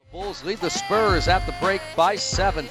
Bulls lead the Spurs at the break by 7,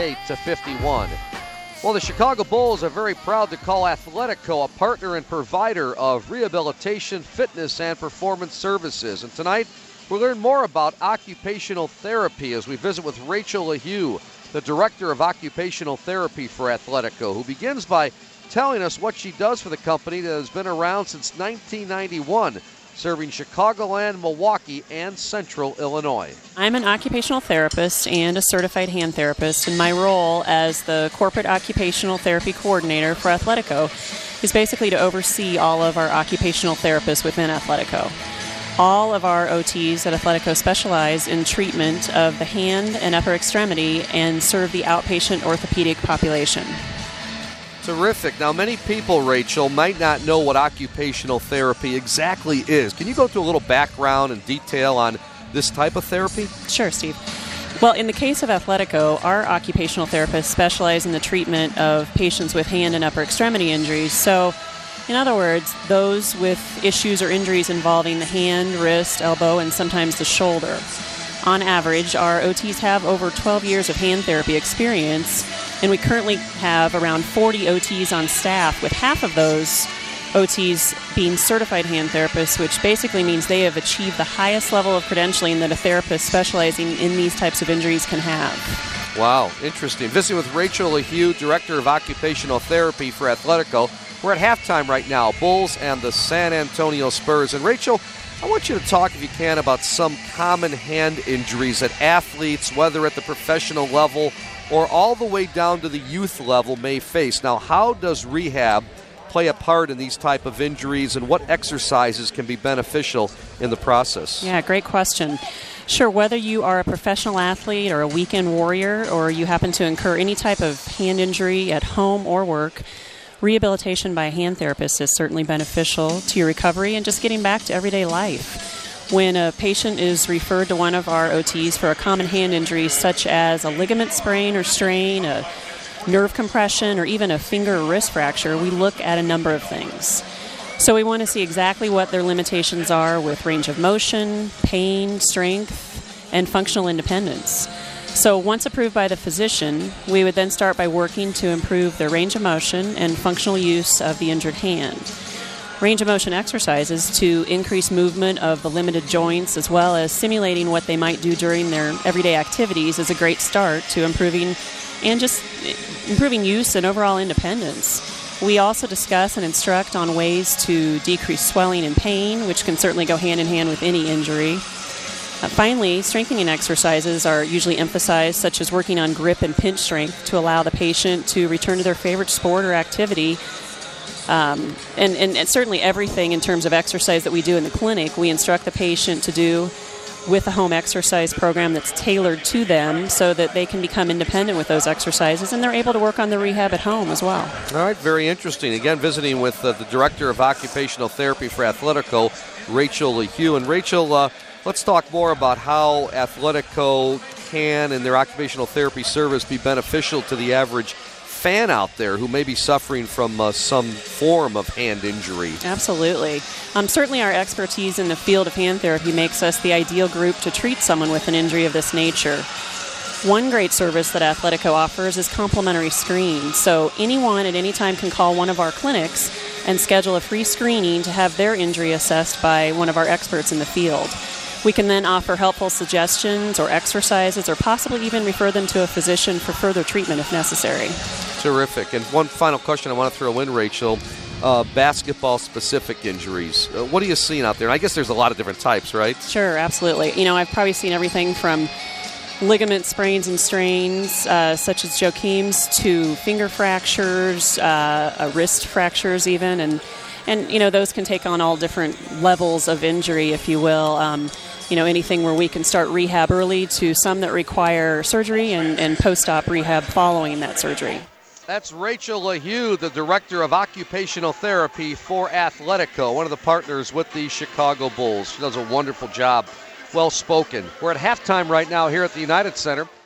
58-51. Well, the Chicago Bulls are very proud to call Athletico a partner and provider of rehabilitation, fitness, and performance services. And tonight, we'll learn more about occupational therapy as we visit with Rachel LaHue, the Director of Occupational Therapy for Athletico, who begins by telling us what she does for the company that has been around since 1991, serving Chicagoland, Milwaukee, and Central Illinois. I'm an occupational therapist and a certified hand therapist, and my role as the corporate occupational therapy coordinator for Athletico is basically to oversee all of our occupational therapists within Athletico. All of our OTs at Athletico specialize in treatment of the hand and upper extremity and serve the outpatient orthopedic population. Terrific. Now, many people, Rachel, might not know what occupational therapy exactly is. Can you go through a little background and detail on this type of therapy? Sure, Steve. Well, in the case of Athletico, our occupational therapists specialize in the treatment of patients with hand and upper extremity injuries. So, in other words, those with issues or injuries involving the hand, wrist, elbow, and sometimes the shoulder. On average, our OTs have over 12 years of hand therapy experience, and we currently have around 40 OTs on staff, with half of those OTs being certified hand therapists, which basically means they have achieved the highest level of credentialing that a therapist specializing in these types of injuries can have. Wow, interesting. Visiting with Rachel LaHue, Director of Occupational Therapy for Athletico. We're at halftime right now, Bulls and the San Antonio Spurs. And Rachel, I want you to talk, if you can, about some common hand injuries that athletes, whether at the professional level or all the way down to the youth level, may face. Now, how does rehab play a part in these type of injuries, and what exercises can be beneficial in the process? Yeah, great question. Sure, whether you are a professional athlete or a weekend warrior, or you happen to incur any type of hand injury at home or work, rehabilitation by a hand therapist is certainly beneficial to your recovery and just getting back to everyday life. When a patient is referred to one of our OTs for a common hand injury, such as a ligament sprain or strain, a nerve compression, or even a finger or wrist fracture, we look at a number of things. So we want to see exactly what their limitations are with range of motion, pain, strength, and functional independence. So once approved by the physician, we would then start by working to improve their range of motion and functional use of the injured hand. Range of motion exercises to increase movement of the limited joints, as well as simulating what they might do during their everyday activities, is a great start to improving use and overall independence. We also discuss and instruct on ways to decrease swelling and pain, which can certainly go hand in hand with any injury. Finally, strengthening exercises are usually emphasized, such as working on grip and pinch strength to allow the patient to return to their favorite sport or activity. And certainly everything in terms of exercise that we do in the clinic, we instruct the patient to do with a home exercise program that's tailored to them so that they can become independent with those exercises, and they're able to work on the rehab at home as well. All right, very interesting. Again, visiting with the Director of Occupational Therapy for Athletico, Rachel LaHue. And Rachel, let's talk more about how Athletico can, in their occupational therapy service, be beneficial to the average fan out there who may be suffering from some form of hand injury. Absolutely. Certainly our expertise in the field of hand therapy makes us the ideal group to treat someone with an injury of this nature. One great service that Athletico offers is complimentary screening. So anyone at any time can call one of our clinics and schedule a free screening to have their injury assessed by one of our experts in the field. We can then offer helpful suggestions or exercises, or possibly even refer them to a physician for further treatment if necessary. Terrific. And one final question I want to throw in, Rachel. Basketball-specific injuries. What are you seeing out there? And I guess there's a lot of different types, right? Sure, absolutely. I've probably seen everything from ligament sprains and strains, such as Joachim's, to finger fractures, wrist fractures even, and those can take on all different levels of injury, if you will. Anything where we can start rehab early to some that require surgery and post-op rehab following that surgery. That's Rachel LaHue, the Director of Occupational Therapy for Athletico, one of the partners with the Chicago Bulls. She does a wonderful job. Well spoken. We're at halftime right now here at the United Center.